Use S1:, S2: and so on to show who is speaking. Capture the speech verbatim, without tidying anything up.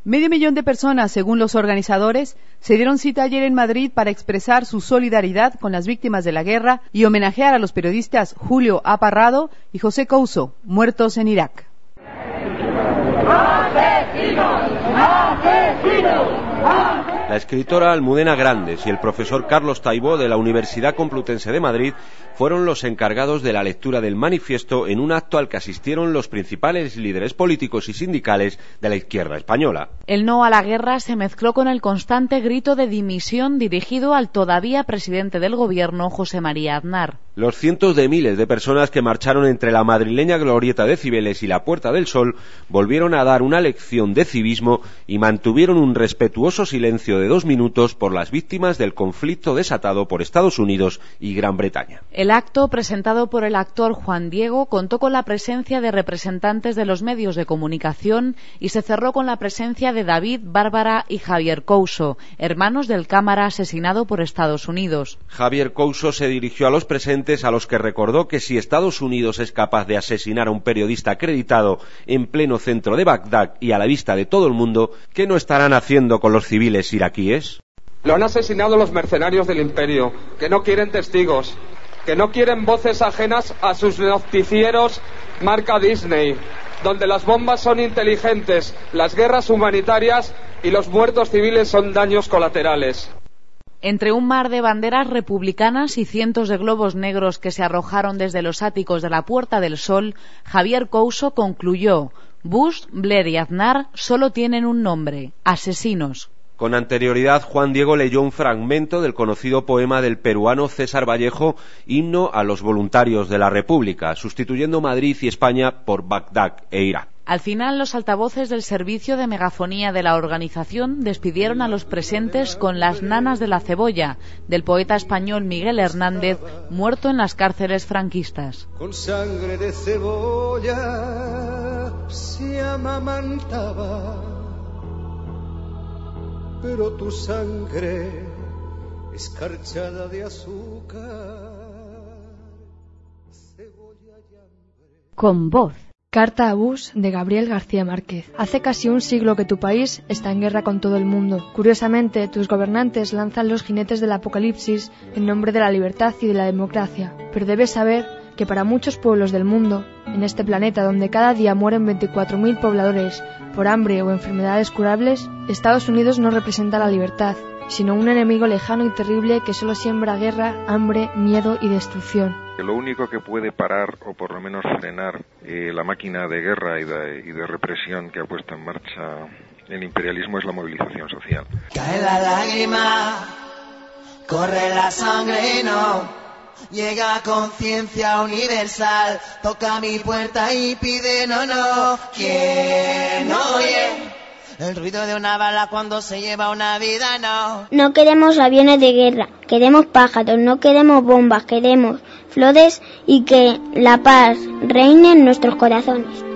S1: Medio millón de personas, según los organizadores, se dieron cita ayer en Madrid para expresar su solidaridad con las víctimas de la guerra y homenajear a los periodistas Julio A. Parrado y José Couso, muertos en Irak.
S2: ¡Asesinos! ¡Asesinos!
S3: La escritora Almudena Grandes y el profesor Carlos Taibó de la Universidad Complutense de Madrid fueron los encargados de la lectura del manifiesto en un acto al que asistieron los principales líderes políticos y sindicales de la izquierda española.
S4: El no a la guerra se mezcló con el constante grito de dimisión dirigido al todavía presidente del gobierno, José María Aznar.
S3: Los cientos de miles de personas que marcharon entre la madrileña Glorieta de Cibeles y la Puerta del Sol volvieron a dar una lección de civismo y mantuvieron un respetuoso silencio de dos minutos por las víctimas del conflicto desatado por Estados Unidos y Gran Bretaña.
S4: El acto, presentado por el actor Juan Diego, contó con la presencia de representantes de los medios de comunicación y se cerró con la presencia de David, Bárbara y Javier Couso, hermanos del cámara asesinado por Estados Unidos.
S3: Javier Couso se dirigió a los presentes, a los que recordó que si Estados Unidos es capaz de asesinar a un periodista acreditado en pleno centro de Bagdad y a la vista de todo el mundo, ¿qué no estarán haciendo con los civiles iraquíes?
S5: Lo han asesinado los mercenarios del imperio, que no quieren testigos, que no quieren voces ajenas a sus noticieros marca Disney, donde las bombas son inteligentes, las guerras humanitarias y los muertos civiles son daños colaterales.
S4: Entre un mar de banderas republicanas y cientos de globos negros que se arrojaron desde los áticos de la Puerta del Sol, Javier Couso concluyó: Bush, Blair y Aznar solo tienen un nombre: asesinos.
S3: Con anterioridad, Juan Diego leyó un fragmento del conocido poema del peruano César Vallejo, Himno a los voluntarios de la República, sustituyendo Madrid y España por Bagdad e Irak.
S4: Al final, los altavoces del servicio de megafonía de la organización despidieron a los presentes con Las nanas de la cebolla, del poeta español Miguel Hernández, muerto en las cárceles franquistas.
S6: Con sangre de cebolla se amamantaba, pero tu sangre escarchada de azúcar, cebolla y hambre.
S7: Con voz. Carta a Bush de Gabriel García Márquez. Hace casi un siglo que tu país está en guerra con todo el mundo. Curiosamente, tus gobernantes lanzan los jinetes del apocalipsis en nombre de la libertad y de la democracia. Pero debes saber que para muchos pueblos del mundo, en este planeta donde cada día mueren veinticuatro mil pobladores por hambre o enfermedades curables, Estados Unidos no representa la libertad, sino un enemigo lejano y terrible que solo siembra guerra, hambre, miedo y destrucción.
S8: Lo único que puede parar, o por lo menos frenar, eh, la máquina de guerra y de, y de represión que ha puesto en marcha el imperialismo es la movilización social.
S9: Cae la lágrima, corre la sangre, no, llega conciencia universal, toca mi puerta y pide no, no, ¿quién oye? El ruido de una bala cuando se lleva una vida, no.
S10: No queremos aviones de guerra, queremos pájaros, no queremos bombas, queremos flores y que la paz reine en nuestros corazones.